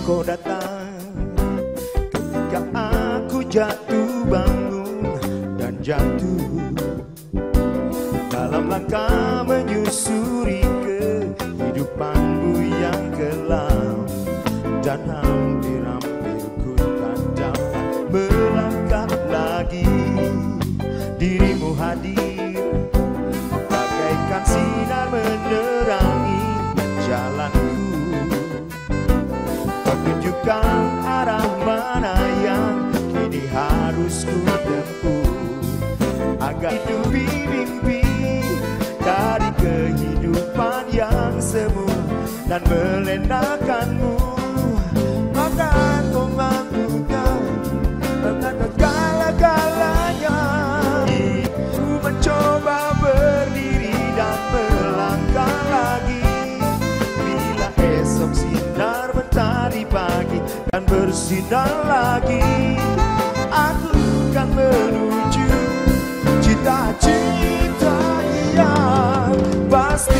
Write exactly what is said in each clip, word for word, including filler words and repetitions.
kau datang ketika aku jatuh bangun dan jatuh dalam langkah menyusuri kehidupanmu yang kelam, dan hampir-hampir ku tak dapat melangkah lagi. Dirimu hadir bagaikan sinar menerangi jalanku. Kau tunjukkan arah mana yang kini harus ku tempuh agar hidup mimpi dari kehidupan yang semu dan melenakanmu. Maka kau mampukan segala-galanya. Ku mencoba berdiri dan melangkah lagi. Bila esok sinar mentari pagi dan bersinar lagi, aku akan menuju cita-cita yang pasti.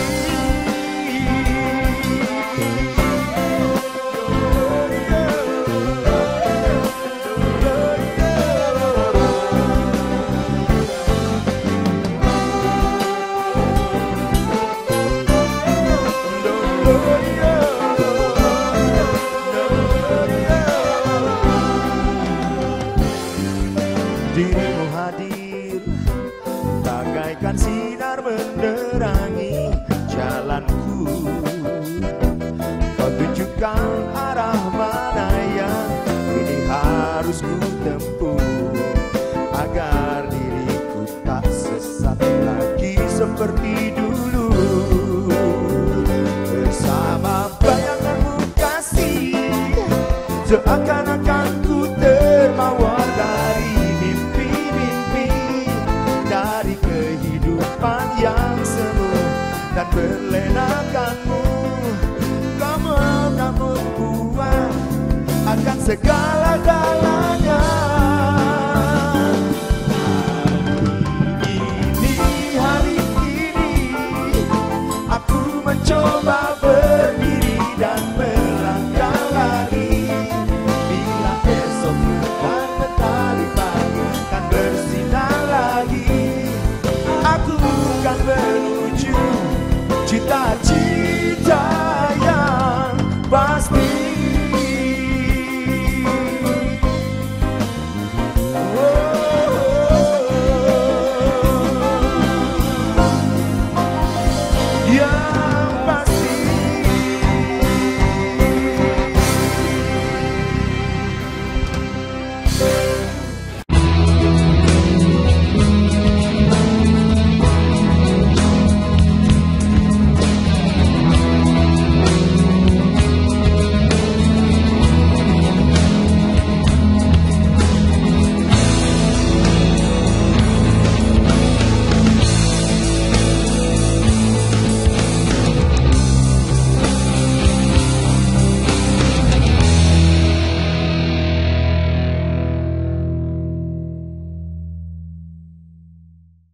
Dirimu hadir bagaikan sinar menerangi jalanku. Kau tunjukkan arah mana yang kini harus ku tempuh agar diriku tak sesat lagi seperti dulu. Bersama bayanganmu kasih, seakan-akan ku termawar dari yang semu dan berlenakanmu. Kamu tak membuat akan segala